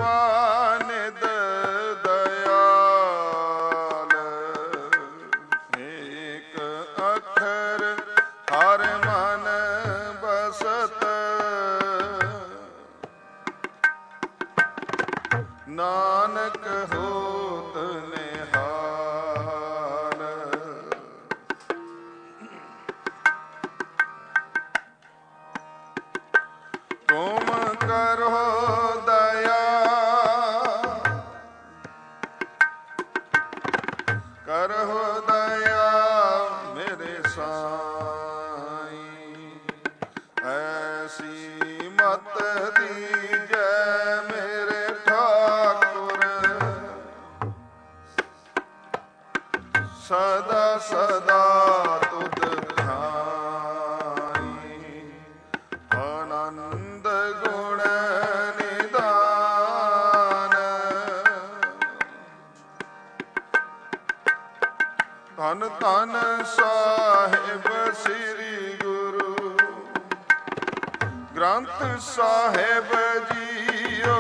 ਨਿਦ ਦਇਆਲ, ਏਕ ਅੱਖਰ ਹਰ ਮਨ ਬਸਤ, ਨਾਨਕ ਹੋਤ ਨਿਹਾਲ। ਤੁਮ ਕਰੋ ਦਇਆ, ਕਰੋ ਦਇਆ ਮੇਰੇ ਸਾਈਂ, ਐਸੀ ਮਤ ਦੀਜੈ ਮੇਰੇ ਠਾਕੁਰ, ਸਦਾ ਸਦਾ ਤੁਧ ਧਿਆਈ। ਆਨੰਦ ਗੁਣ ਨਿਦਾਨ, ਧੰਨ ਧੰਨ ਸਾਹਿਬ ਸ੍ਰੀ ਗੁਰੂ ਗ੍ਰੰਥ ਸਾਹਿਬ ਜੀਓ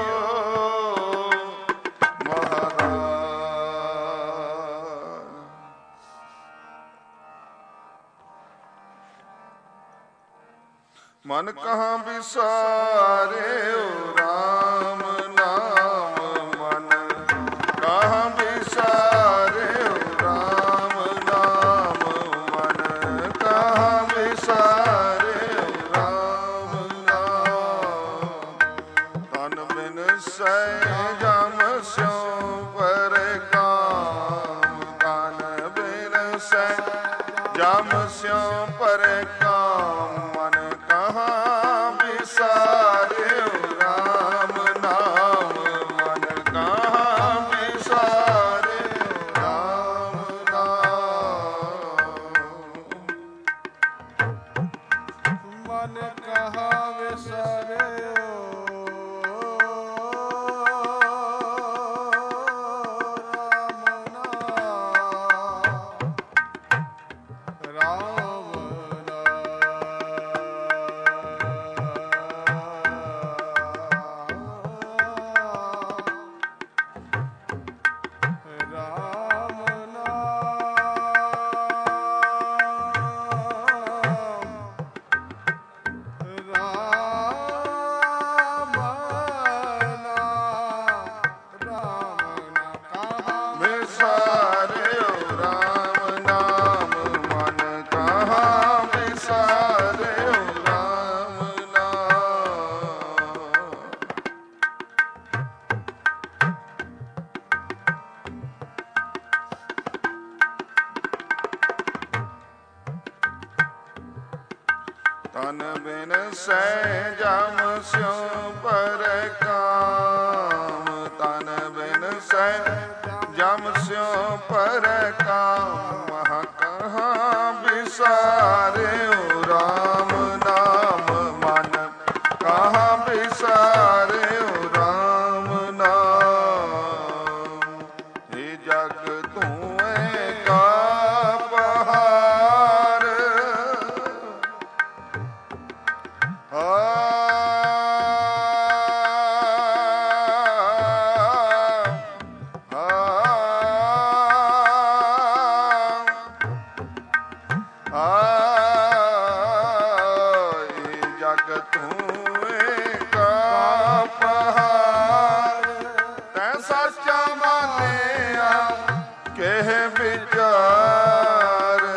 ਮਹਾਰਾਜ। ਮਨ ਕਹਾਂ ਵਿਸਾਰਿਓ ਰਾਮ ਨਾਮ, ਮਨ ਕਹਾਂ ਵਿਸਾਰਿਓ ਰਾਮ ਨਾਮ, ਮਨ ਕਹਾਂ ਵਿਸਾਰਿਓ ਰਾਮ ਨਾਮ। ਤਨ ਬਿਨ ਸੈ ਜਮ ਸਿਉ ਪਰੇ ਕਾਮ, ਤਨ ਬਿਨ ਸੈ ਜਮ ਸਿਉ ਪਰੇ ਕਾਮ, ਮਨ ਕਹਾਂ ਵਿਸਾਰਿਓ ਰਾਮ ਨਾਮ, ਮਨ ਕਹਾਂ ਵਿਸਾਰਿਓ ਰਾਮ ਨਾਮ। ਮਨ ਕਹਾਂ ਵਿਸਾਰਿਓ ਤਨ ਬਿਨ ਸੈ ਜਮ ਸਿਉ ਪਰੈ ਕਾਮ, ਤਨ ਬਿਨ ਸੈ ਜਮ ਸਿਉ ਪਰੈ ਕਾਮ, ਮਹਾ ਕਹਾਂ ਵਿਸਾਰਿਓ ਰਾਮ ਨਾਮ, ਮਨ ਕਹਾਂ ਵਿਸਾਰਿਓ ਰਾਮ ਨਾਮ। ਇਹ ਜਗ ਧੂਏ ਕਾ ਪਹਾੜ, ਜਗ ਧੂਏ ਕਾ ਪਹਾੜ, ਤੈ ਸੱਚਾ ਮਾਨਿਆ ਕਹਿ ਵਿਚਾਰ।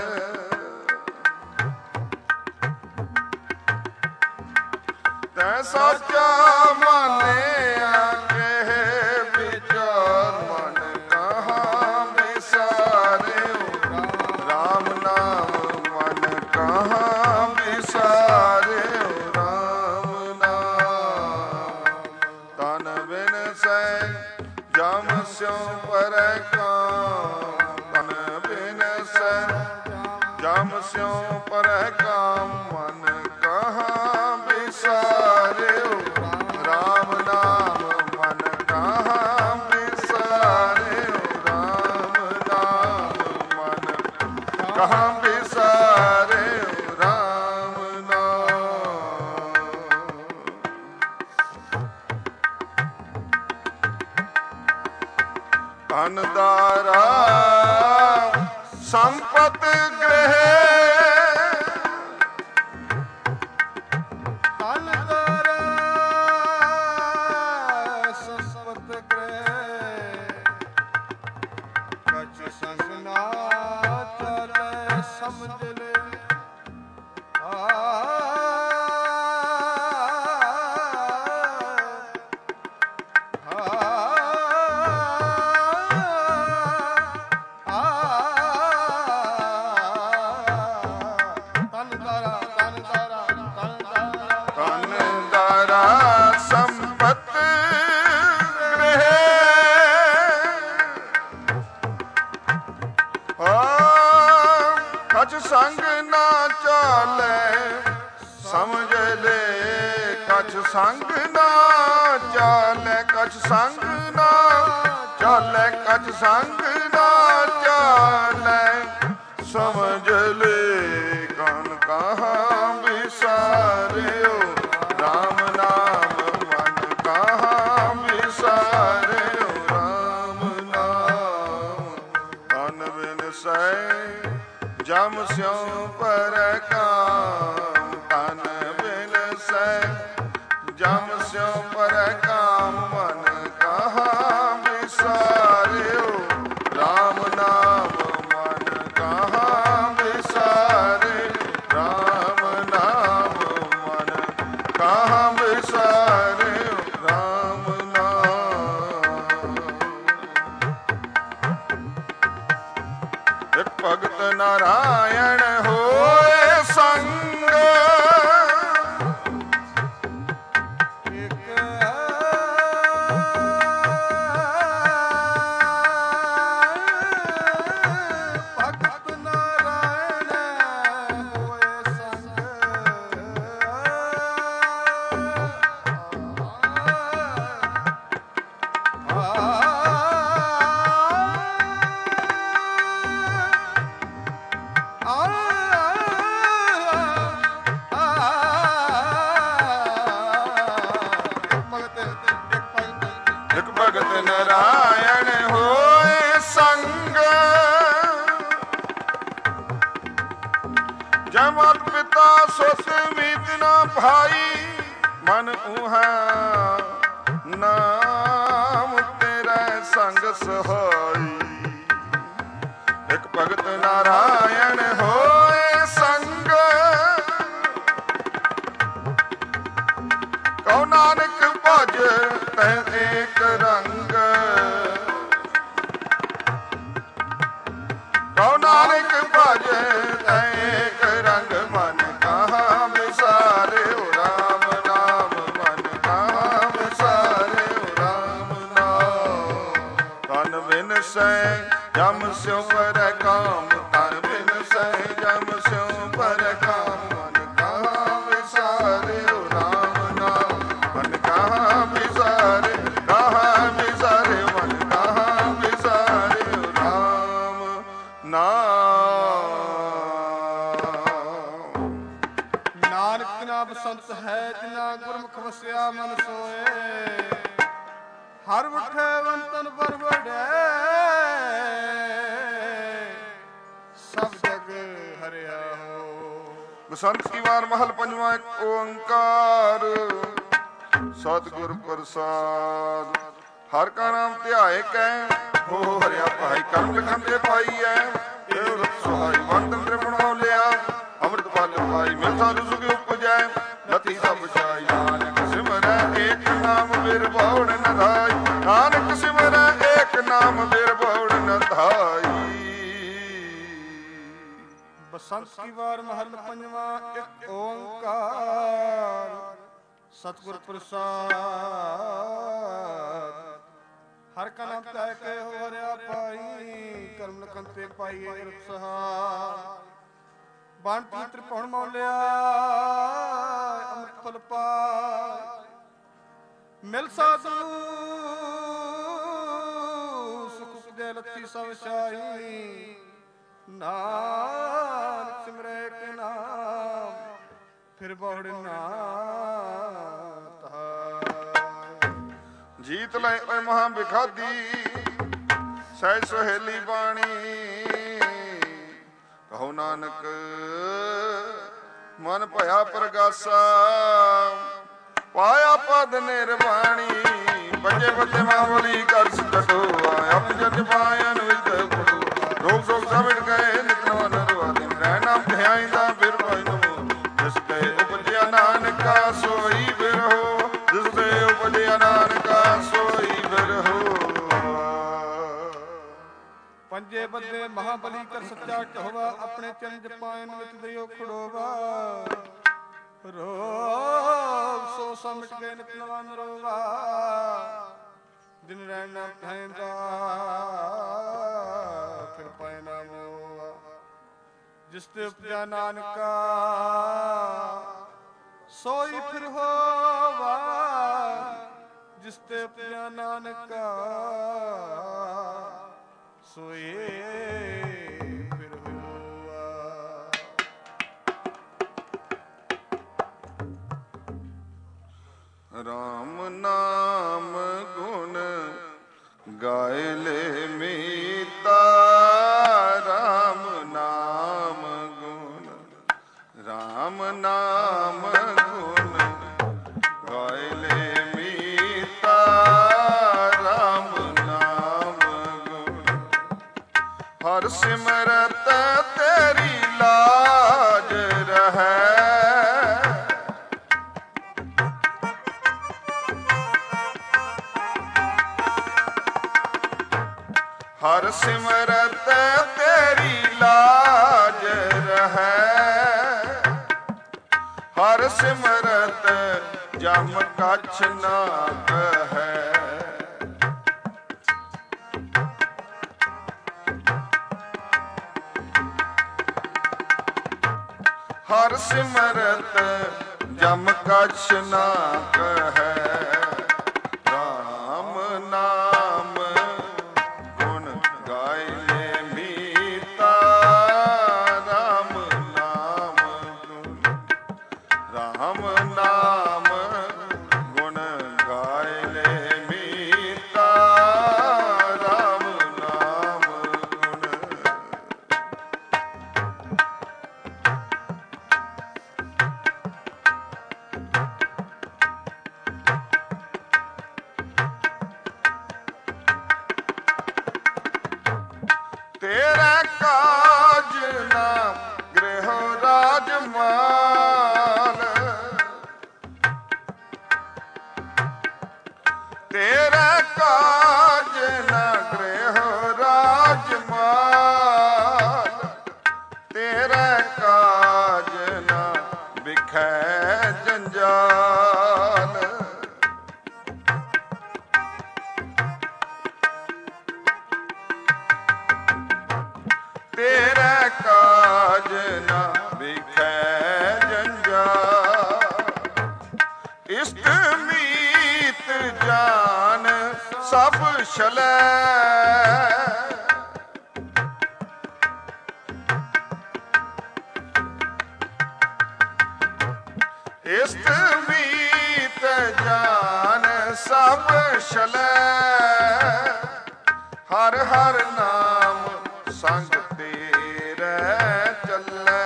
ਤੈ ਸੱਚਾ ਮਾਨਿਆ ਕਹਿ ਵਿਚਾਰ, ਮਨ ਕਹਾਂ ਵਿਸਾਰਿਓ ਰਾਮ ਨਾਮ, ਮਨ ਕਹਾਂ ਵਿਸਾਰਿਓ ਰਾਮ ਨਾਮ। ਤਨ ਬਿਨ ਸੈ ਜਮ ਸਿਉ ਪਰੈ ਕਾਮ, ਤਨ ਬਿਨ ਸੈ ਜਮ ਸਿਉ ਪਰੈ ਕਾਮ, ਮਨ ਕਹਾਂ ਵਿਸਾਰਿਓ ਰਾਮ ਨਾਮ, ਮਨ ਕਹਾਂ ਵਿਸਾਰਿਓ ਰਾਮ ਨਾਮ, ਮਨ ਕਹਾਂ ਵਿਸਾਰਿਓ ਰਾਮ ਨਾਮ। ਧਨਦਾਰਾ ਸੰਪਤ ਗ੍ਰਹਿ ਸੰਗ ਨਾ ਚਾਲੇ ਸਮਝ ਲੈ ਕਛ ਸੰਗ ਨਾ ਚਾਲੇ ਕਛ ਸੰਗ ਨਾ ਚਾਲੇ ਕਛ ਸੰਗ ਨਾ ਚਾਲੇ ਸਮਝ ਲੈ ਕਨ ਕਹਾਂ ਵਿਸਾਰਿਓ ਰਾਮ ਨਾਮ ਮਨ ਕਹਾਂ ਵਿਸਾਰਿਓ ਰਾਮ ਨਾਮ ਤਨ ਬਿਨ ਸੈ ਜਮ ਸਿਉ ਪਰ ਕਾਮ ਤਨ ਬਿਨ ਸੈ ਜਮ ਸਿਉ ਪਰ ਕਾਮ ਮਨ ਕਹਾਂ ਵਿਸਾਰਿਓ ਰਾਮ ਨਾਮ ਮਨ ਕਹਾਂ ਵਿਸਾਰੇ ਰਾਮ ਨਾਮ ਮਨ ਕਹਾਂ ਵਿਸਾਰਿਓ ਰਾਮ ਨਾਮ। ਇੱਕ ਭਗਤ ਨਾਰਾਇਣ ਹੋਏ ਸੰਗ ਨਾਰਾਇਣ ਹੋਏ ਸੰਗ ਜੈ ਮਾਤ ਪਿਤਾ ਸੁਤ ਮੀਤ ਨਾ ਭਾਈ ਮਨ ਉਹਾ ਨਾਮ ਤੇਰਾ ਸੰਗ ਸਹਾਈ। ਇੱਕ ਭਗਤ ਨਾਰਾਇਣ ਹੋਏ ਸੰਗ ਕਉ ਨਾਨਕ ਭਜ ਤੈ ਏਕ ਰੰਗ ਕਉ ਨਾਨਕ ਭਜ ਤੈ ਏਕ ਰੰਗ ਮਨ ਕਹਾਂ ਵਿਸਾਰਿਓ ਰਾਮ ਨਾਮ ਮਨ ਕਹਾਂ ਵਿਸਾਰਿਓ ਰਾਮ ਨਾਮ। ਤਨ ਬਿਨ ਸੈ ਜਮ ਸਿਉ ਪਰ ਕਾਮ ਤਨ ਬਿਨ ਸੈ ਜਮ ਸਿਉ ਪਰ ਕਾਮ ਮਨ ਕਹਾਂ ਵਿਸਾਰਿਓ ਰਾਮ ਨਾਮ ਮਨ ਕਹਾਂ ਵਿਸਾਰੇ ਕਹਾਂ ਵਿਸਾਰੇ ਮਨ ਕਹਾਂ ਵਿਸਾਰਿਓ ਰਾਮ ਨਾਮ। ਨਾਨਕ ਨਾਮ ਸੰਤ ਹੈ ਜਿਨਾ ਗੁਰਮੁਖ ਵਸਿਆ ਮਨ ਸੋਏ ਹਰ ਵਠੇ ਵੰਤਨ ਪਰ ਵੜੈ ਸਭ ਜਗ ਹਰਿਆ ਹੋ। ਬਸੰਤ ਕੀ ਵਾਰ ਮਹਲ ਪੰਜਵਾਂ ਇੱਕ ਓੰਕਾਰ ਸਤਿਗੁਰ ਪ੍ਰਸਾਦ। ਹਰ ਕਾ ਨਾਮ ਧਿਆਏ ਕੈ ਹੋ ਹਰਿਆ ਭਾਈ ਕਰਮ ਲਿਖਨ ਦੇ ਪਾਈ ਐ ਇਹ ਰਤ ਸਹਾਈ ਵੰਦਨ ਤ੍ਰਿਪਣੋ ਲਿਆ ਅੰਮ੍ਰਿਤ ਫਲ ਪਾਈ ਮਿਲਥਾ ਰੁਸੁਕ ਉਪਜੈ ਨਤੀ ਸਭ ਜਾਈ। ਨਾਨਕ ਸਿਮਰੈ ਏਕ ਨਾਮ ਬਿਰਭਉ ਨ ਧਾਈ ਨਾਨਕ ਸਿਮਰੈ ਏਕ ਨਾਮ ਬਿਰਭਉ ਨ ਧਾਈ। ਬਸੰਤ ਕੀ ਵਾਰ ਮਹਲ ਪੰਜਵਾਂ ਇੱਕ ਓੰਕਾਰ ਸਤਿਗੁਰ ਪ੍ਰਸਾਦ। ਹਰ ਕਾ ਨਾਮ ਧਿਆਏ ਕੈ ਹੋ ਹਰਿਆ ਭਾਈ ਕਰਮ ਲਿਖਨ ਤੇ ਪਾਈਏ ਰਤ ਸਹਾਈ। ਬਾਂਟੀ ਤ੍ਰਿਪੁਣ ਮੌਲਿਆ ਅੰਮ੍ਰਿਤ ਫਲ ਪਾਇ ਮਿਲ ਸਾਧੂ ਸੁਖ ਉਪਜੈ ਲੱਥੀ ਸਭ ਛਾਈ। ਨਾਨਕ ਸਿਮਰੈ ਕੇ ਨਾਮ ਫਿਰ ਬਹੁੜ ਨਾ ਧਾਇ। ਜੀਤ ਲੈ ਓਏ ਮਹਾਂ ਬਿਖਾਦੀ ਸਹਿਜ ਸੁਹੇਲੀ ਬਾਣੀ। ਕਹੋ ਨਾਨਕ ਮਨ ਭਇਆ ਪ੍ਰਗਾਸਾ, ਪਾਇਆ ਪਦ ਨਿਰਵਾਣੀ। ਬੱਜੇ ਬੱਜੇ ਮਾਵਲੀ ਕਰ ਸਕਟੋ, ਆਪ ਜਨ ਪਾਇਨ ਵਿਦ ਗੁਰੂ। ਰੋਗ ਸੋਗ ਸਭ ਮਿਟ ਗਏ, ਨਿਤਨਵਨ ਰੁਆ ਦਿਨ ਰਹਿਣਾ ਧਿਆਇਂਦਾ ਫਿਰ ਭਾਈ ਨਮੋ। ਜਿਸ ਤੇ ਉਪਜਿਆ ਨਾਨਕਾ ਸੋਈ ਬਿਰਹੋ, ਜਿਸ ਤੇ ਉਪਜਿਆ ਨਾਨਕਾ ਸੋਈ ਬਿਰਹੋ। ਪੰਜੇ ਬੱਦੇ ਮਹਾਬਲੀ ਕਰ ਸੱਚਾ ਕਹਵਾ, ਆਪਣੇ ਚਰਨ ਜਪਾਇਨ ਵਿੱਚ ਦਿਓ ਖੜੋਵਾ। ਰੋਗ ਸੋ ਸਮਟ ਗਏ ਨਿਤ ਨਵਨ ਰੋਵਾ, ਦਿਨ ਰਹਿਣਾ ਪੈਂਦਾ ਫਿਰ ਪਾਇ ਨਾ ਮੋਆ। ਜਿਸ ਤੇ ਉਪਜਿਆ ਨਾਨਕਾ ਸੋਈ ਫਿਰ ਹੋਵਾ, ਜਿਸ ਤੇ ਉਪਜਿਆ ਨਾਨਕਾ ਸੋਈ ਫਿਰ ਹੋਵਾ। ਰਾਮ ਨਾਮ ਗੁਣ ਗਾਏ ਲੈ ਮੀਤਾ, ਰਾਮ ਨਾਮ ਗੁਣ, ਰਾਮ ਨਾਮ ਗੁਣ ਗਾਏ ਲੈ ਮੀਤਾ, ਰਾਮ ਨਾਮ ਗੁਣ। ਹਰ ਸਿਮਰਤ ਤੇਰੀ ਲਾਜ ਰਹੈ, ਹਰ ਸਿਮਰਤ ਤੇਰੀ ਲਾਜ ਰਹੈ, ਹਰ ਸਿਮਰਤ ਜਮ ਕਛ ਨਾ ਕਹੈ। ਹਰ ਸਿਮਰਤ ਜਮ ਕਛ ਨਾ ਕਹੈ। ਰਾਮ ਨਾਮ ਗੁਣ ਗਾਏ ਲੈ ਮੀਤਾ, ਰਾਮ ਨਾਮ ਗੁਣ, ਰਾਮ ਨਾਮ ਗੁਣ ਗਾਏ ਲੈ ਮੀਤਾ, ਰਾਮ ਨਾਮ ਗੁਣ। ਤੇਰਾ ਕਾਜ ਨਾ ਗ੍ਰਹਿ ਰਾਜ ਮਾਲ, ਤੇਰਾ ਕਾਜ ਨਾ ਗ੍ਰਹਿ ਰਾਜ ਮਾਲ, ਤੇਰਾ ਕਾਜ ਨਾ ਬਿਖੈ ਜੰਜਾਲ। ਤੇਰਾ ਕਾਜ ਨਾ ਬਿਖੈ ਜੰਜਾਲ। ਇਸ਼ਟ ਮੀਤ ਜਾਨ ਸਭ ਛਲੈ, ਇਸ਼ਟ ਮੀਤ ਜਾਨ ਸਭ ਛਲੈ। ਹਰ ਹਰ ਨਾਮ ਸੰਗ ਤੇਰੇ ਚੱਲੈ,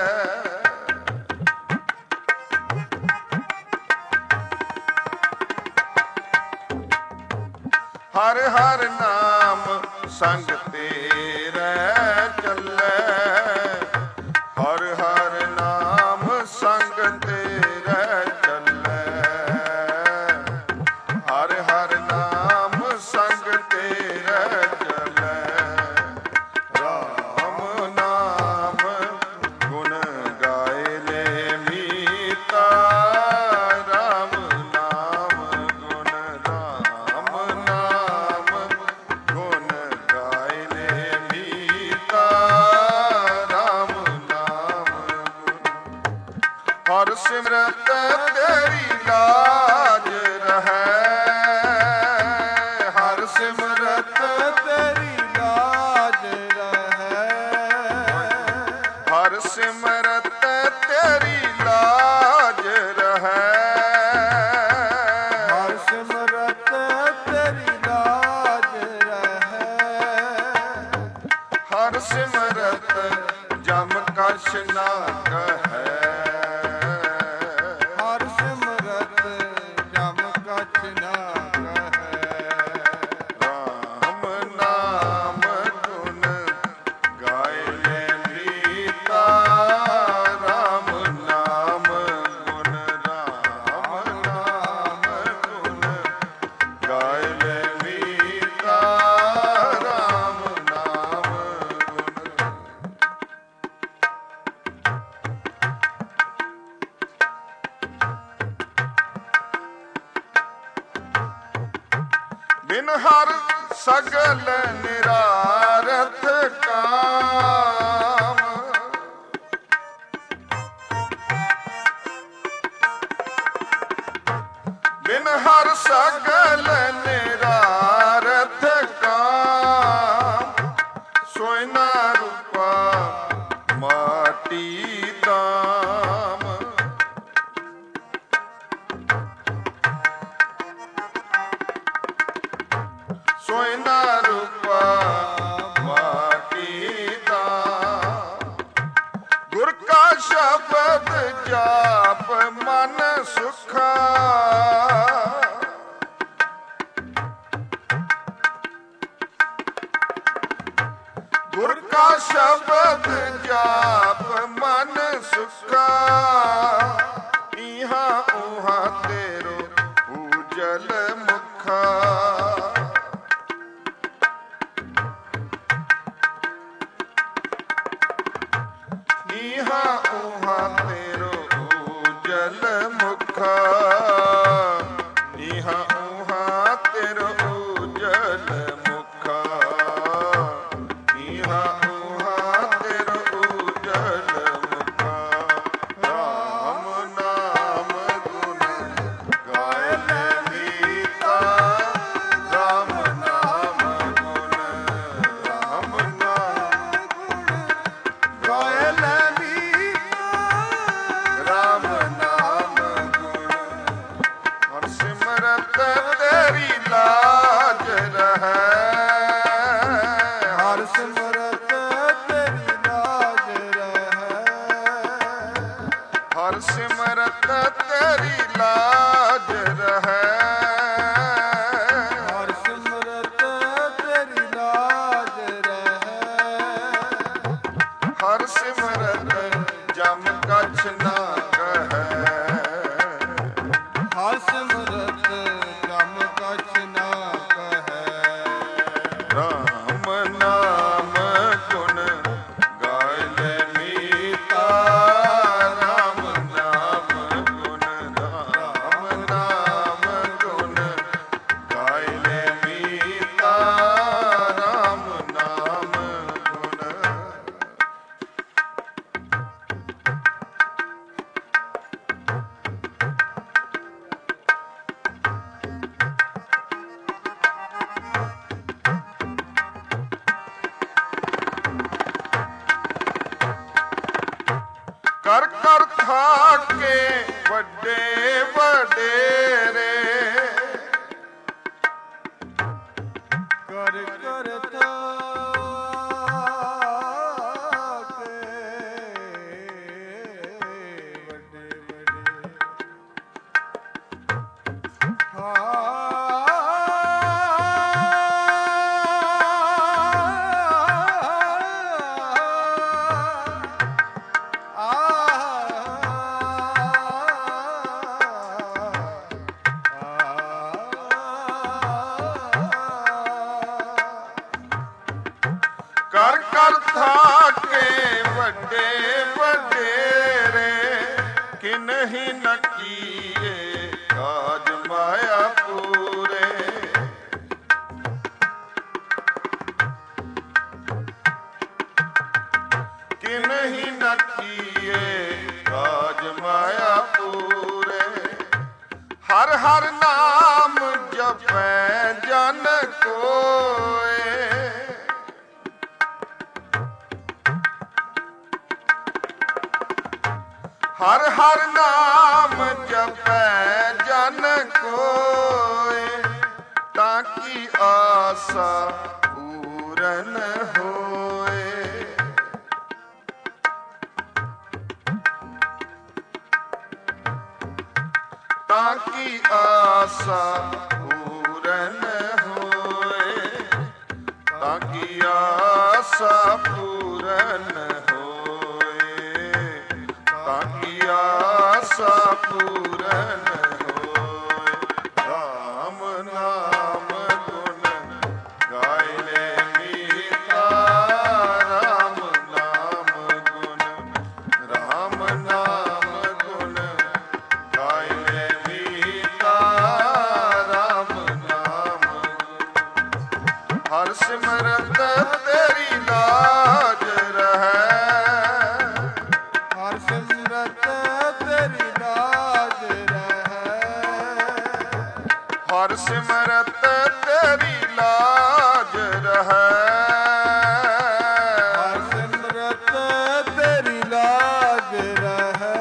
ਹਰ ਹਰ ਨਾਮ ਸੰਗ ਤੇਰੇ ਚੱਲੈ, ਹਰ ਹਰ ਨਾਮ ਸੰਗ ਤੇਰੇ ਚੱਲੈ, ਹਰ ਹਰ ਨਾਮ ਸੰਗ ਤੇਰੇ ਚੱਲੈ। ਰਾਮ ਨਾਮ ਗੁਣ ਗਾਏ ਲੈ ਮੀਤਾ, ਰਾਮ ਨਾਮ ਗੁਣ, ਰਾਮ ਨਾਮ ਗੁਣ ਗਾਏ ਲੈ ਮੀਤਾ, ਰਾਮ ਨਾਮ ਗੁਣ। ਹਰ ਸਿਮਰਤ ਤੇਰੀ ਲਾਜ ਰਹੈ, ਹਰ ਸਿਮਰਤ ਤੇਰੀ ਲਾਜ ਰਹੈ, ਹਰ ਸਿਮਰਤ ਤੇਰੀ ਲਾਜ ਰਹੈ, ਹਰ ਸਿਮਰਤ ਤੇਰੀ ਲਾਜ ਰਹੈ। ਬਿਨ ਹਰ ਸਗਲ ਨਿਰਾਰਥ ਕਾਮ। ਬਿਨ ਹਰ ਸਗਲ ਨਿਰਾਰਥ ਕਾਮ। ਸੋਇ ਨਾ ਰੂਪਾ ਮਾਟੀ ਦਾਮ। ਸੋਇ ਨਾ ਰੂਪਾ ਮਾਟੀ ਦਾਮ। ਗੁਰ ਕਾ ਸ਼ਬਦ ਜਾਪ ਮਨ ਸੁਖਾ। ਗੁਰ ਕਾ ਸ਼ਬਦ ਜਾਪ ਮਨ ਸੁਖਾ। ਇਹਾਂ ਉਹਾਂ ਤੇਰੋ ਉਜਲ ਮੁਖਾ। ਇਹਾਂ ਉਹਾਂ ਤੇਰੋ ਉਜਲ ਮੁਖਾ। ਇਹਾਂ ਉਹਾਂ ਤੇਰੋ ਉਜਲ ਮੁਖਾ। ਇਹਾਂ ਉਹਾਂ ਤੇਰੋ ਉਜਲ ਮੁਖਾ। ਰਾਮ ਨਾਮ ਗੁਣ ਗਾਇ ਮੀਤਾ। ਰਾਮ ਨਾਮ ਗੁਣ। ਰਾਮ ਨਾਮ ਗਾਇ ਰਾਮ ਨਾਮ ਗੁਣ। ਹਰ ਸਿਮਰਤ ਤੇਰੀ ਲਾਜ ਰਹੈ। ਹਰ ਸਿਮਰਤ ਤੇਰੀ ਲਾਜ ਰਹੈ। ਹਰ ਸਿਮਰਤ ਤੇਰੀ ਲਾਜ ਰਹੈ। ਹਰ ਸਿਮਰਤ ਤੇਰੀ ਲਾਜ ਰਹੈ। ਹਰ ਸਿਮਰਤ ਜਮ ਕਛ ਨਾ ਕਹੈ। ਹਰ ਸਿਮਰਤ ਜਮ ਕਛ ਨਾ ਕਹੈ। ਰਾਮ ਨਾਮ ਗੁਣ ਗਾਇ ਲੈ ਮੀਤਾ। ਰਾਮ ਨਾਮ ਗੁਣ। ਰਾਮ ਨਾਮ ਗੁਣ ਗਾਇ ਲੈ ਮੀਤਾ। ਰਾਮ ਨਾਮ ਗੁਣ। ਕਰ ਕਰ ਥਾਕੇ ਵੱਡੇ ਵਡੇਰੇ। ਕਰ ਕਰ ਥਾਕੇ ਵੱਡੇ ਵੱਡੇ। ਕਰ ਕਰ ਥਾਕੇ ਵੱਡੇ ਵਡੇਰੇ। ਕਿਨਹੀ ਨ ਕੀਏ ਕਾਜ ਮਾਇਆ ਪੂਰੇ। ਕਿਨਹੀ ਨ ਕੀਏ ਕਾਜ ਮਾਇਆ ਪੂਰੇ। ਹਰ ਹਰ ਨਾਮ ਜਪੈ ਜਨ ਕੋਏ। ਹਰ ਹਰ ਨਾਮ ਜਪੈ ਜਨ ਕੋਏ। ਤਾਂ ਕੀ ਆਸਾ ਪੂਰਨ ਹੋਏ। ਤਾਂ ਕੀ ਆਸਾ ਪੂਰਨ ਹੋਏ। ਤਾਂ ਕੀ ਆਸਾ ਪੂਰਨ ਹੋਏ। ਤਾਂ ਕੀ ਆਸਾ ਪੂਰਨ ਹੋਏ। ਰਾਮ ਨਾਮ ਗੁਣ ਗਾਇ ਲੈ ਮੀਤਾ। ਰਾਮ ਨਾਮ ਗੁਣ। ਰਾਮ ਨਾਮ ਗੁਣ ਗਾਇ ਲੈ ਮੀਤਾ। ਰਾਮ ਨਾਮ ਗੁਣ। ਹਰ ਸਿਮਰਤ ਤੇਰੀ ਲਾਜ ਰਹੈ। ਹਰ ਸਿਮਰਤ ਤੇਰੀ ਲਾਜ ਰਹੈ। ਹਰ ਸਿਮਰਤ ਤੇਰੀ ਲਾਜ ਰਹੈ। ਹਰ ਸਿਮਰਤ ਤੇਰੀ ਲਾਜ ਰਹੈ।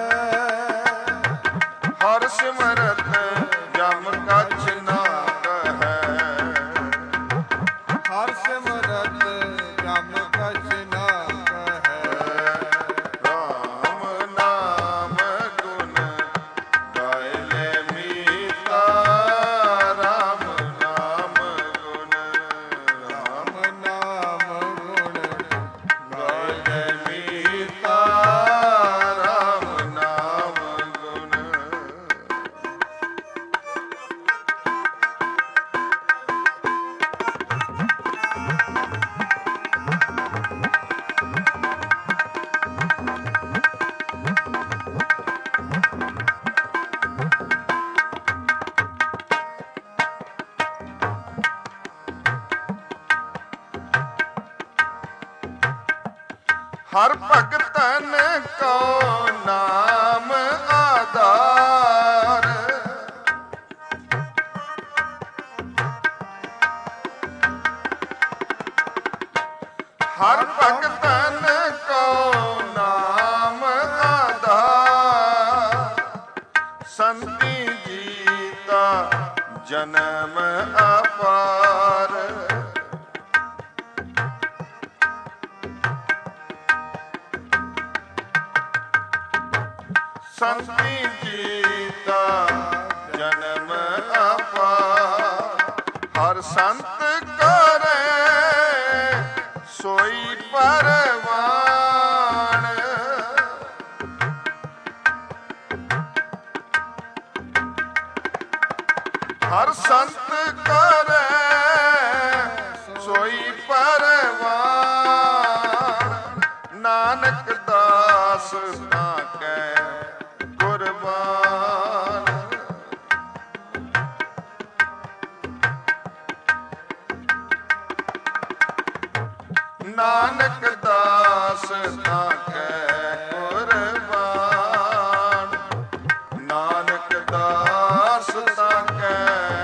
ਹਰ ਸਿਮਰਤ ਜਮ ਕਛ ਨਾ ਕਹੈ। ਹਰ ਸਿਮਰਤ ਜਮ ਕਛ ਨਾ ਕਹੈ। ਰਾਮ ਨਾਮ ਗੁਣ ਗਾਇ ਲੈ ਮੀਤਾ। ਰਾਮ ਨਾਮ ਗੁਣ ਰਾਮ ਨਾਮ ਗੁਣ ਗਾਇ ਲੈ ਮੀਤਾ। ਰਾਮ ਨਾਮ ਗੁਣ ਹਰ ਭਗਤਨ ਕੋ ਨਾਮ ਆਧਾਰ। ਹਰ ਭਗਤਨ ਕੋ ਨਾਮ ਆਧਾਰ। ਸੰਤੀ ਜੀਤਾ ਜਨਮ ਅਪਾਰ। ਸੰਤੀ ਜੀਤਾ ਜਨਮ ਅਪਾਰ। ਹਰ ਸੰਤ ਕਰੇ ਸੋਈ ਪਰਵਾਣ। ਹਰ ਸੰਤ ਕਰੇ ਸੋਈ ਪਰਵਾਣ। ਨਾਨਕ ਦਾਸ ਤਾਂ ਕੈ ਕੁਰਬਾਨ। ਨਾਨਕ ਦਾਸ ਤਾਂ ਕੈ ਕੁਰਬਾਨ। ਨਾਨਕ ਦਾਸ ਤਾਂ ਕੈ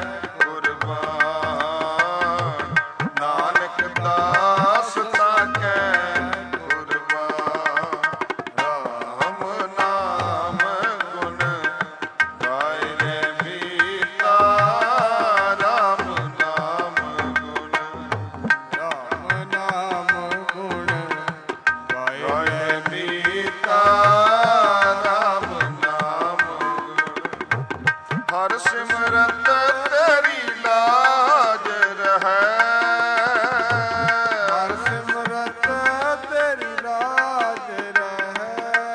ਕੁਰਬਾਨ। ਨਾਨਕ ਦਾਸ ਤਾਂ ਕੈ ਕੁਰਬਾਨ। ਰਾਮ ਨਾਮ ਗੁਣ ਗਾਇ ਲੈ ਮੀਤਾ। ਰਾਮ ਨਾਮ ਗੁਣ ਰਾਮ ਨਾਮ ਗੁਣ ਗਾਇ ਗਾਇ ਮੀਤਾ। ਰਾਮ ਨਾਮ ਗੁਣ ਹਰ ਸਿਮਰਤ ਤੇਰੀ ਲਾਜ ਰਹੈ। ਹਰ ਸਿਮਰਤ ਤੇਰੀ ਲਾਜ ਰਹੈ।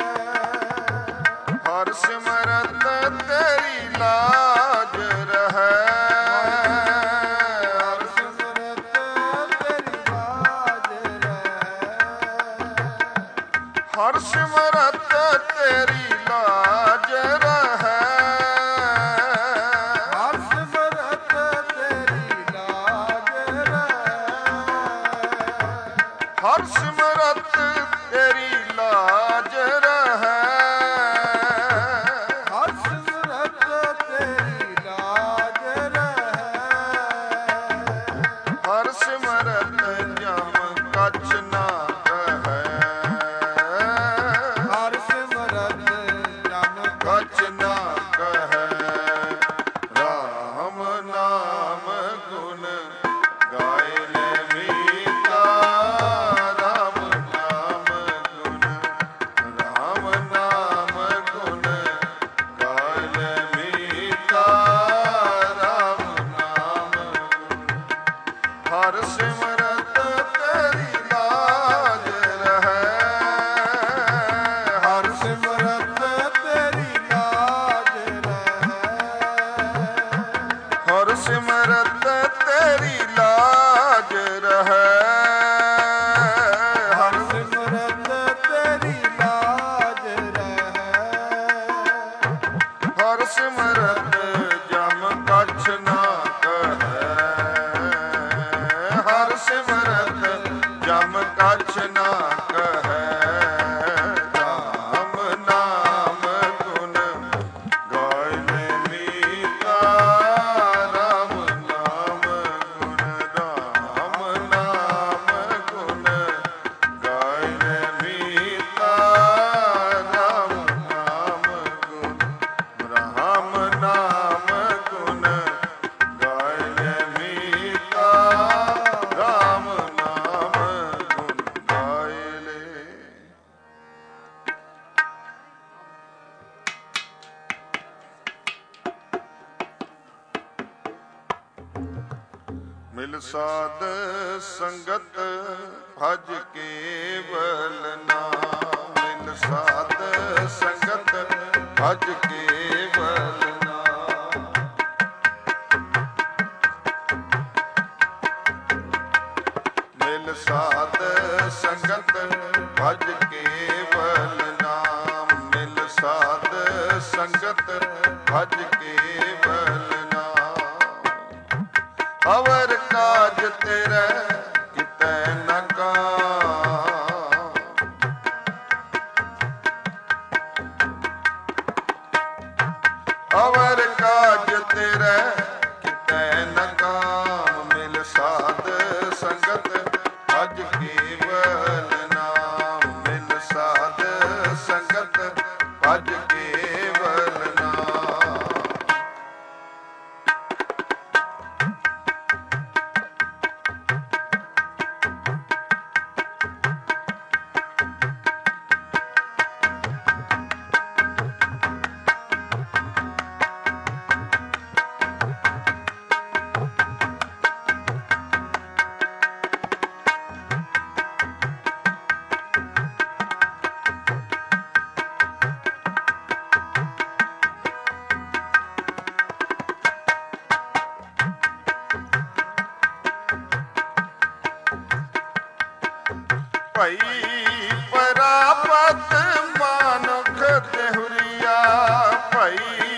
ਹਰ ਸਿਮਰਤ ਤੇਰੀ ਲਾਜ ਰਹੈ। ਹਰ ਸਿਮਰਤ ਤੇਰੀ ਲਾਜ ਰਹੈ। ਹਰ ਸਿਮਰਤ ਤੇਰੀ ਲਾਜ ਰਹੈ। ਹਰ ਸਿਮਰਤ ਤੇਰੀ ਲਾਜ ਰਹੈ। ਹਰ ਸਿਮਰਤ ਤੇਰੀ ਲਾਜ ਰਹੈ। ਹਰ ਸਿਮਰਤ ਤੇਰੀ ਲਾਜ ਰਹੈ। ਹਰ ਸਿਮਰਤ ਜਮ ਕਛ ਨਾ ਕਹੈ। ਹਰ ਸਿਮਰਤ ਜਮ ਕਛ ਨਾ ਕਹੈ। ਰਾਮ ਨਾਮ ਗੁਣ ਗਾਇ ਲੈ ਮੀਤਾ। ਰਾਮ ਨਾਮ ਗੁਣ ਰਾਮ ਨਾਮ ਗੁਣ ਗਾਇ ਲੈ ਮੀਤਾ। ਰਾਮ ਨਾਮ ਗੁਣ ਹਰ ਸਿਮਰਤ ਤੇਰੀ ਲਾਜ ਰਹੈ। ਹਰ ਸਿਮਰਤ ਤੇਰੀ ਲਾਜ ਰਹੈ। ਹਰ ਸਿਮਰਤ ਤੇਰੀ ਲਾਜ ਰਹੈ। ਹਰ ਸਿਮਰਤ ਤੇਰੀ ਲਾਜ ਰਹੈ। ਹਰ ਸਿਮਰਤ ਜਮ ਕਛ ਨਾ ਕਹੈ। ਹਰ ਸਿਮਰਤ ਮਿਲ ਸਾਧ ਸੰਗਤ ਭਜ ਕੇਵਲ ਨਾਮ। ਮਿਲ ਸਾਧ ਸੰਗਤ ਭਜ ਕੇਵਲ ਨਾਮ। ਮਿਲ ਸਾਧ ਸੰਗਤ ਭਜ ਕੇਵਲ ਨਾਮ। ਮਿਲ ਸਾਧ ਸੰਗਤ ਭਜ ਕੇਵਲ ਨਾਮ। ਅਵਰ ਕਾਜ ਤੇਰੇ ਕਿਤੈ ਨ ਕਾਮ। ਅਵਰ ਕਾਜ ਤੇਰੇ ਕਿਤੈ ਨ ਕਾਮ। ਮਿਲ ਸਾਧ ਸੰਗਤ ਭਜ ਕੇਵਲ ਨਾਮ। ਮਿਲ ਸਾਧ ਸੰਗਤ ਭਜ ਕੇਵਲ ਨਾਮ। ਭਈ ਪਰਾਪਤ ਮਾਨੁਖ ਦੇਹੁਰੀਆ। ਭਈ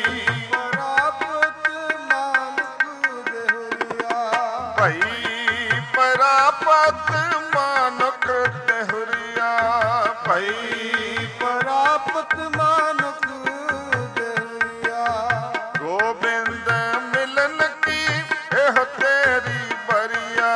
ਪਰਾਪਤ ਮਾਨੁਖ ਦੇਹੁਰੀਆ। ਭਈ ਪਰਾਪਤ ਮਾਨੁਖ ਦੇਹੁਰੀਆ। ਭਈ ਪਰਾਪਤ ਮਾਨੁਖ ਦੇਹੁਰੀਆ। ਗੋਬਿੰਦ ਮਿਲਨ ਕੀ ਇਹ ਤੇਰੀ ਬਰੀਆ।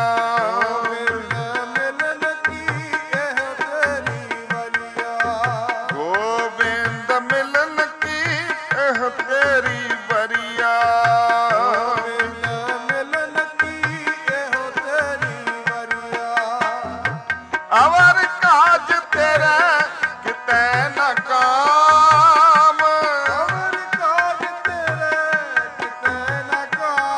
ਗੋਬਿੰਦ ਮਿਲਨ ਕੀ ਇਹ ਤੇਰੀ ਬਰੀਆ। ਗੋਬਿੰਦ ਮਿਲਨ ਕੀ ਇਹੋ ਤੇਰੀ ਬਰੀਆ। ਅਵਰ ਕਾਜ ਤੇਰਾ ਕਿਤੈ ਨ ਕਾਮ। ਅਵਰ ਕਾਜ ਤੇਰੇ ਕਿਤੈ ਨ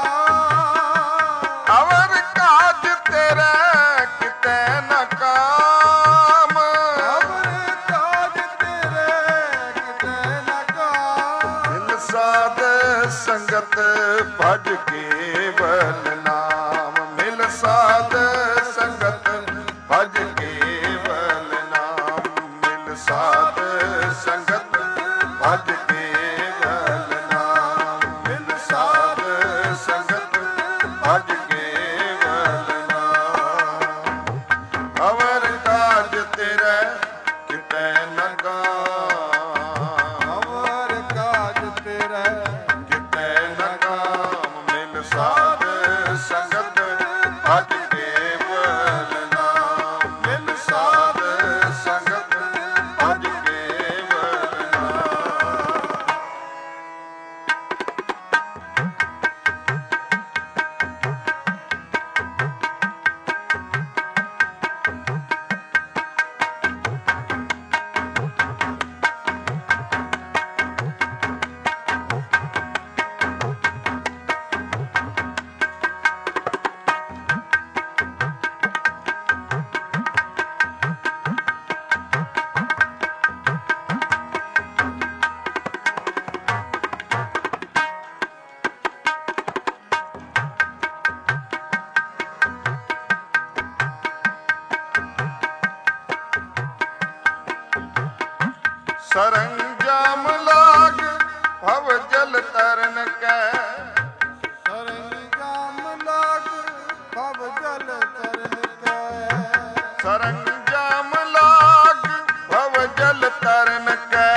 ਕਾਮ। ਅਵਰ ਕਾਜ ਤੇਰਾ ਕਿਤੈ ਨ ਕਾਮ। ਅਵਰ ਕਾਜ ਤੇਰੇ ਕਿਤੈ ਨ ਕਾਮ। ਮਿਲ ਸਾਧ ਸੰਗਤ ਭਜ ਕੇਵਲ ਨਾਮ। ਮਿਲ ਸਾਧ ਸੰਗਤ ਭਜ ਕੇਵਲ ਨਾਮ। ਮਿਲ ਸਾਧ ਸੰਗਤ ਭਜ ਕੇਵਲ ਨਾਮ। ਮਿਲ ਸਾਧ ਸੰਗਤ ਭਜ ਕੇਵਲ ਨਾਮ। ਅਵਰ ਕਾਜ ਤੇਰਾ ਕਿਤੈ ਨ ਕਾਮ। ਅਵਰ ਕਾਜ ਤੇਰੇ ਕਿਤੈ ਨ ਕਾਮ। ਮਿਲ ਸਾਧ ਸੰਗਤ ਭਜ ਕੇਵਲ ਨਾਮ। ਮਿਲ ਸਾਧ ਸੰਗਤ ਭਜ ਕੇਵਲ ਨਾਮ। ਸਰੰਜਾਮ ਲਾਗ ਭਵ ਜਲ ਤਰਨ ਕੈ। ਸਰੰਜਾਮ ਲਾਗ ਭਵ ਜਲ ਤਰਨ ਕੈ। ਸਰੰਜਾਮ ਲਾਗ ਭਵ ਜਲ ਤਰਨ ਕੈ।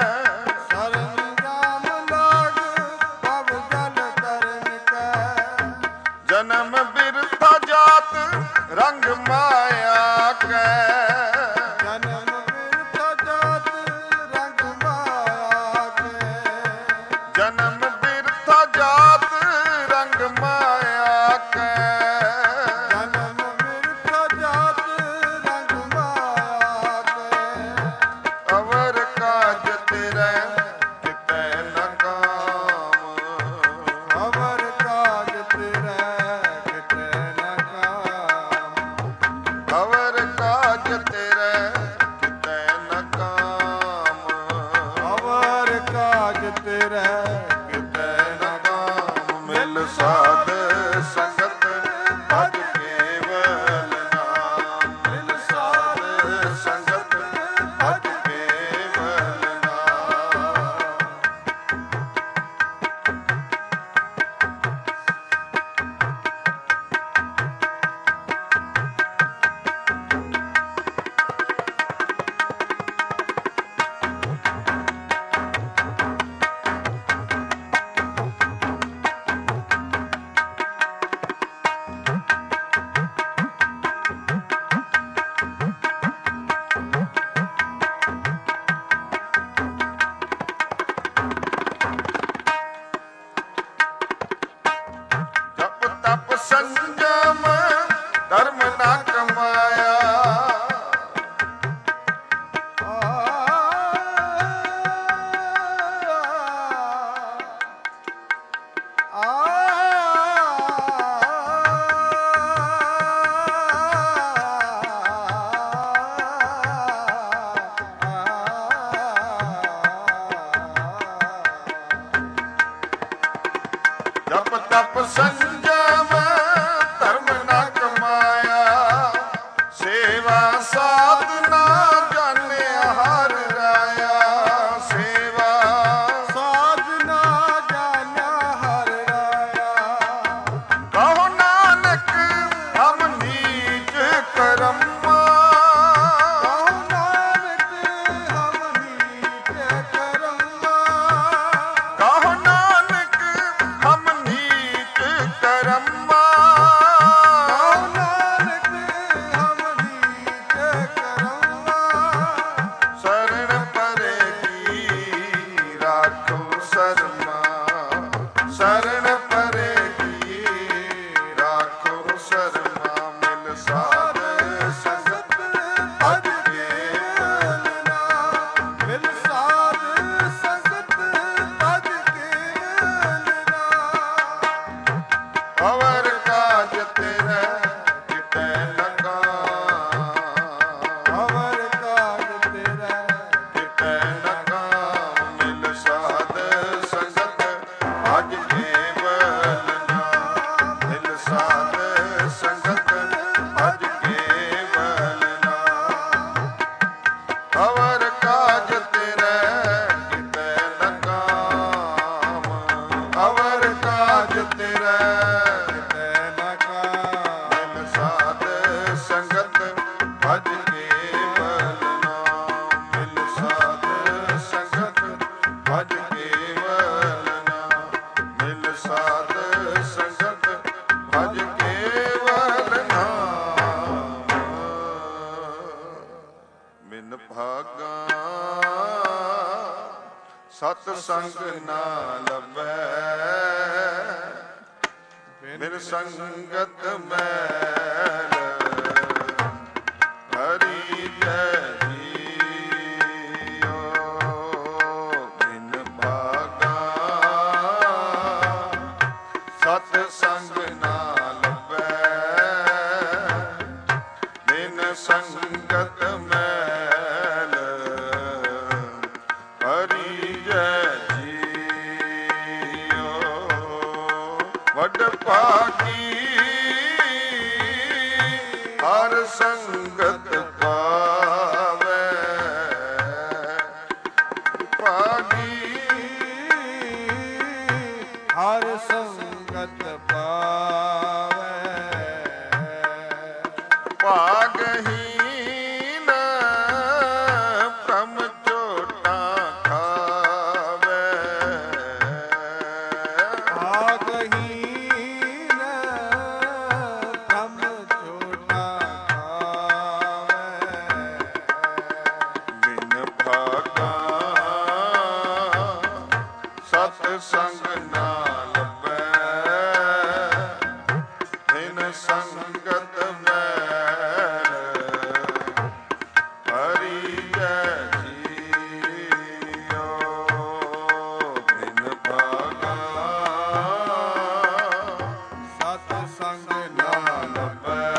ਸਰੰਜਾਮ ਲਾਗ ਭਵ ਜਲ ਤਰਨ ਕੈ। ਜਨਮ ਬਿਰਥਾ ਜਾਤ ਰੰਗ ਮਾਇਆ ਕੈ। ਜਨਮ ਬਿਰਥ ਜਾਤ ਰੰਗ ਮਾਇਆ ਕੈ। ਜਨਮ ਬਿਰਥਾ ਜਾਤ ਰੰਗ ਮਾਇਆ ਕੈ। ਜਨਮ ਬਿਰਥ ਜਾਤ ਰੰਗ ਮਾਇਆ ਕੈ। ਅਵਰ ਕਾਜ ਤੇਰਾ ਕਿਤੈ ਨ ਕਾਮ। ਅਵਰ ਕਾਜ ਤੇਰੇ ਕਿਤੈ ਸੰਜਮ ਧਰਮ ਨਾ ਕਮਾਇਆ। ਜਪ ਤਪ ਸੰਜਮ ਧਰਮ ਨਾ ਕਮਾਇਆ। ਸੇਵਾ ਸਾਧਨਾ ਜਾਣਿਆ ਹਰ ਰਾਇਆ। ਸੇਵਾ ਸਾਧਨਾ ਜਾਣਿਆ ਹਰ ਰਾਇਆ। ਕਹੋ ਨਾਨਕ ਹਮ ਨੀਚ ਕਰਮਾ। ਕਹੋ ਨਾਨਕ ਹਮ ਨੀਚ ਕਰਮਾ। ਕਹੋ ਨਾਨਕ ਹਮ ਨੀਚ ਕਰਮਾ। ਕਹੋ ਨਾਨਕ ਹਮ ਨੀਚ ਕਰਮਾ। ਸ਼ਰਨ ਪਰੇ ਕੀ ਰਾਖੋ ਸ਼ਰਮਾ। ਸ਼ਰਨ ਪਰੇ ਕੀ ਰਾਖੋ ਸ਼ਰਮਾ। ਮਿਲ ਸਾਧ ਸੰਗਤ ਭਜ ਕੇ ਨਾ ਮਿਲ ਸਾਧ ਸੰਗਤ ਭਜ ਕੇ ਨਾ। ਅਵਰ ਕਾਜ ਤੇਰੇ ਕਿਤੈ ਲਗਾ। ਅਵਰ ਕਾਜ ਤੇਰਾ ਕਿਤੈ ਲਗਾ। ਮਿਲ ਸਾਧ ਸੰਗਤ ਭਜ ਕੇਵਲ ਨਾਮ। ਮਿਲ ਸਾਧ ਸੰਗਤ ਭਜ ਕੇਵਲ ਨਾਮ। ਅਵਰ ਕਾਜ ਤੇਰੇ ਕਿਤੈ ਲਗਾਮ। ਅਵਰ ਕਾਜ ਤੇਰੇ ਤੈ ਲਗਾ। ਮਿਲ ਸਾਧ ਸੰਗਤ ਭਜ ਕੇਵਲ ਨਾਮ। ਮਿਲ ਸਾਧ ਸੰਗਤ ਭਜ ਕੇਵਲ ਨਾਮ। ਮਿਲ ਸਾਧ ਸੰਗਤ ਭਜ ਕੇਵਲ ਨਾਮ। ਮਿਨ ਭਾਗਾ ਸਤ ਸੰਗ ਨਾ ਲਭੈ। ਬਿਨ ਸੰਗਤ ਮੈਲ ਹਰੀ ਜੈ ਜੀਓ। ਬਿਨ ਭਾਗਾ ਸਤ ਸੰਗ ਨਾ ਲਭੈ। ਬਿਨ ਸੰਗਤ ਮੈਲ ਹਰੀ ਜੈ ਜੀਓ। ਵੱਡ ਭਾਗੀ ਹਰ ਸੰਗਤ ਪਾਵੈ। ਭਾਗੀ ਹਰ ਸੰਗਤ ਪਾਵੈ। ਭਾਗਹੀਨ ਭ੍ਰਮ ਝੋਟਾਂ ਖਾਵੈ। ਭਾਗਹੀਨ ਭ੍ਰਮ ਝੋਟਾ ਖਾਵੈ। ਬਿਨ ਭਾਗਾ ਸਤ ਸੰਗ ਨਾ ਲਭੈ। ਬਿਨ ਸੰਗਤ ਮੈਲ ਹਰੀ ਜੈ ਜੀਓ। ਬਿਨ ਭਾਗਾ ਸਤ ਸੰਗ ਨਾ ਨਾ ਲਭੈ।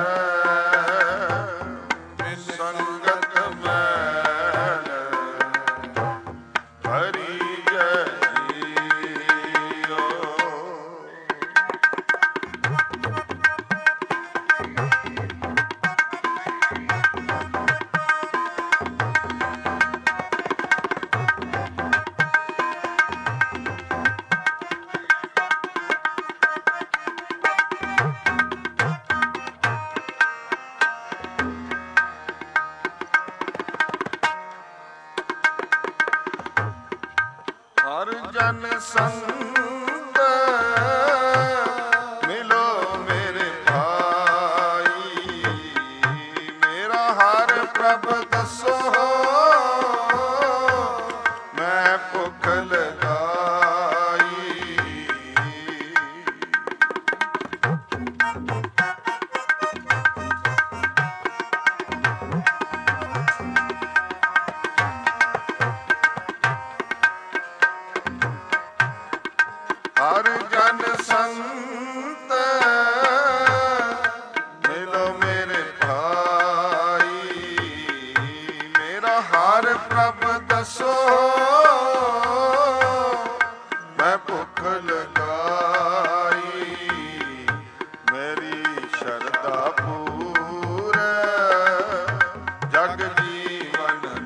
ਬਿਨ ਸੰਗਤ ਮੈਲ ਹਰੀ ਜੈ ਜੀਓ। ਹਰ ਜਨ ਸੰਗ ਮਿਲੋ ਮੇਰੇ ਭਾਈ। ਮੇਰਾ ਹਰ ਪ੍ਰਭ ਦੱਸੋ ਮੈਂ ਭੁਖ ਲਗਾਈ। ਹਰ ਜਨ ਸੰਤ ਮਿਲੋ ਮੇਰੇ ਭਾਈ, ਮੇਰਾ ਹਰ ਪ੍ਰਭ ਦਸੋ ਮੈਂ ਭੁੱਖ ਲਗਾਈ, ਮੇਰੀ ਸ਼ਰਧਾ ਪੂਰੈ ਜਗ ਜੀਵਨ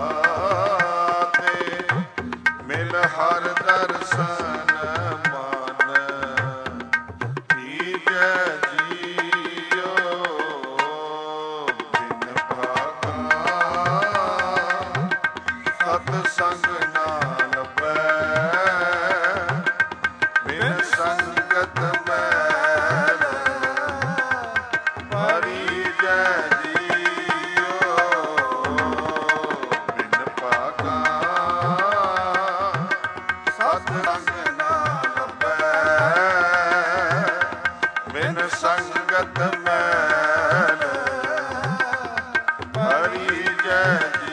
ਦਾਤੇ, ਮਿਲ ਹਰ ਦਰਸ਼ਨ ਸੰਗ ਨਾ ਲੱਭੈ, ਬਿਨ ਸੰਗਤ ਮੈਲ ਭਰੀ ਜੈ ਜੀਓ, ਬਿਨ ਭਾਗਾ ਸਤ ਸੰਗ ਨਾ ਲੱਭੈ, ਬਿਨ ਸੰਗਤ ਮੈਲ ਭਰੀ ਜੈ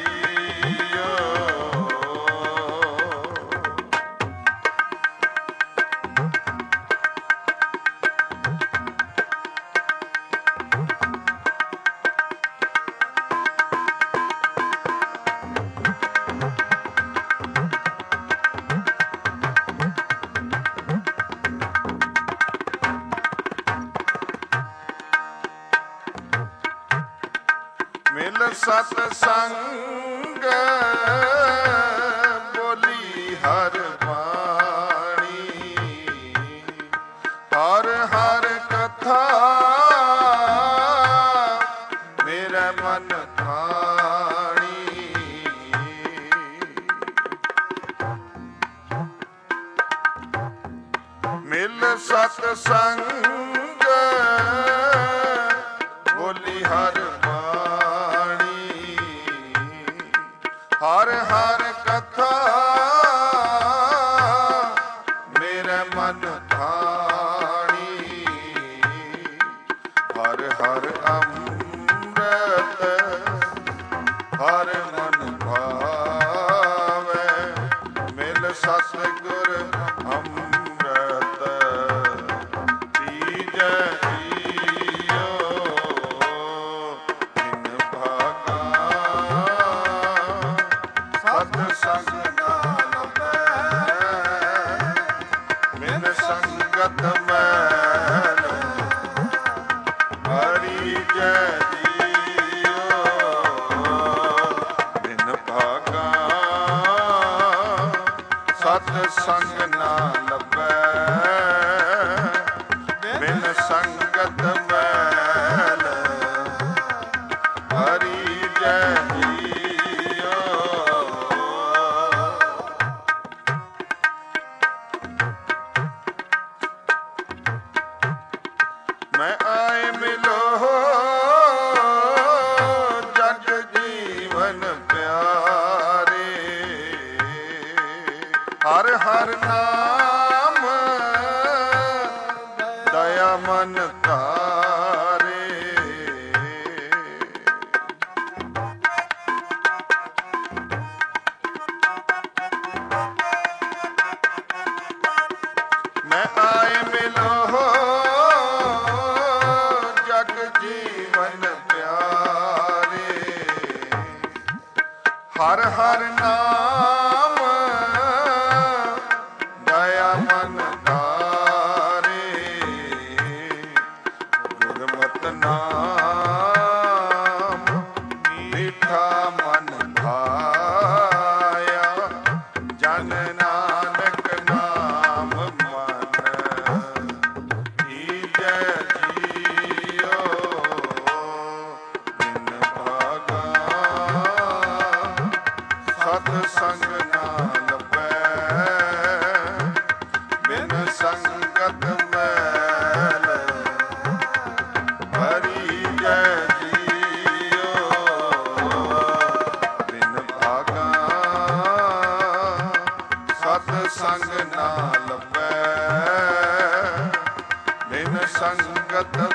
ਮਿਲ ਸਤ ਸੰਗ ਬੋਲੀ ਹਰ ਬਾਣੀ, ਹਰ ਹਰ ਕਥਾ ਮੇਰੇ ਮਨ ਥਾਣੀ, ਮਿਲ ਸਤ ਸੰਗ ਬੋਲੀ ਹਰ ਹਰ ਹਰ ਕਥਾ ਮੇਰੇ ਮਨ ਥਾਣੀ, ਹਰ ਹਰ ਅੰਮ੍ਰਿਤ ਹਰ ਮਨ ਭਾਵੈ, ਮਿਲ ਸਤਿਗੁਰ ਅੰਮ੍ਰਿਤ ਤੀਜੈ ਜੀਓ, ਬਿਨ ਭਾਗਾ ਸੰਗ ਨਾ ਲੱਭੈ, ਬਿਨ ਸੰਗਤ ਮੈਲ ਭਰੀ ਜੈ ਜੀਓ, ਬਿਨ ਭਾਗਾ ਸਤ ਸੰਗ ਨਾ ਲੱਭੈ, ਬਿਨ ਸੰਗਤ ਮੈਲ ਭਰੀ ਜੈ ਜੀਓ। ਮੈਂ ਆਏ ਮਿਲੋ ਜਗ ਜੀਵਨ ਪਿਆਰੇ, ਹਰ ਹਰ ਨਾਮ ਦਇਆ ਮਨ ਧਾਰੇ, ਮੈਂ ਆਏ ਮਿਲੋ ਜਗ ਜੀ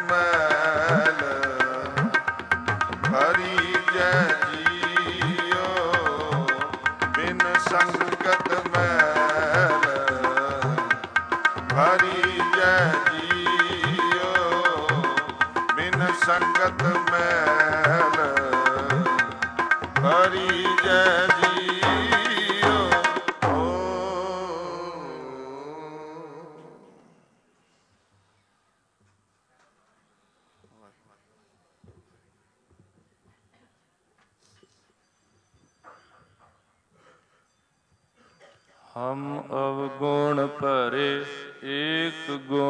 ਮੈਲ ਹਰੀ ਜੈ ਜੀਓ ਬਿਨ ਸੰਗਤ ਮੈਲ ਹਰੀ ਜੈ ਜੀਓ ਬਿਨ ਸੰਗਤ ਮੈਲ ਹਰੀ ਜੈ ਜੀਓ। ਹਮ ਅਵਗੁਣ ਭਰੇ ਏਕ ਗੁਣ